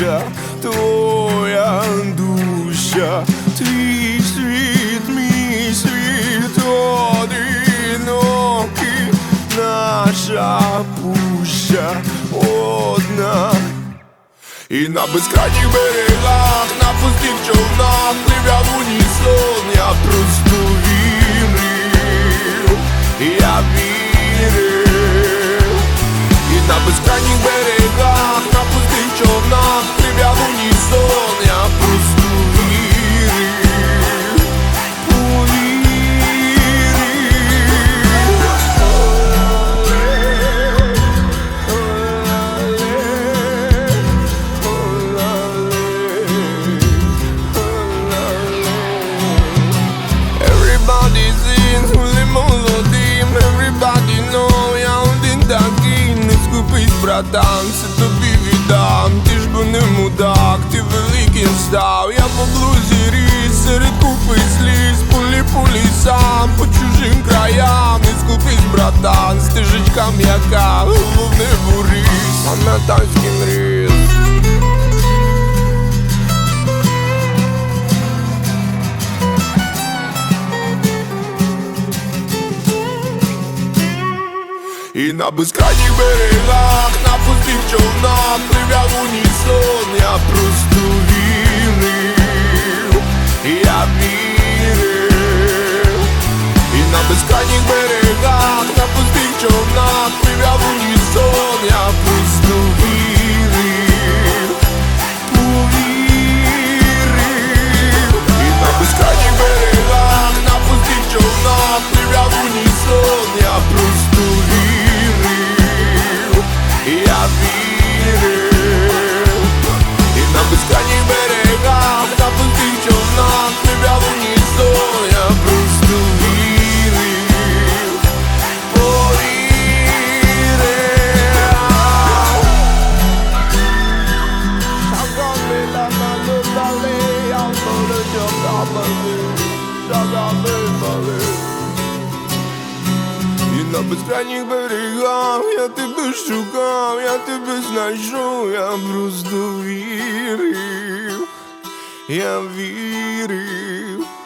душа, твоя душа, твій світ, мій світ одинокий, наша пуща одна. І на безкрайніх берегах, на пустих човнах пливе в унісон, я просто вірив, я вірив. І на безкрайніх берегах, на пустих човнах пливе в унісон, я просто вірив, братан, все тобі віддам, ти ж бо не мудак, ти великим став. Я по блузі ріс, серед купи сліз, по лісам, по чужим краям. Не скупись, братан, стежечка м'яка, головне бурись, а на танський мріз. І на безкрайніх берегах, на пустих човнах пливе в унісон, я просто вірив, я вірив. І на безкрайніх берегах, на пустих човнах пливе в унісон, я просто вірив, повірив. І на безкрайніх берегах, на пустих човнах пливе в унісон, я просто вірив, я вірив. І на безкрайніх берегах, на пустих човнах пливе в унісон, я просто вірив, повірив. І на безкрайніх берегах я тебе шукав, я тебе знайшов, я просто вірив, я вірив.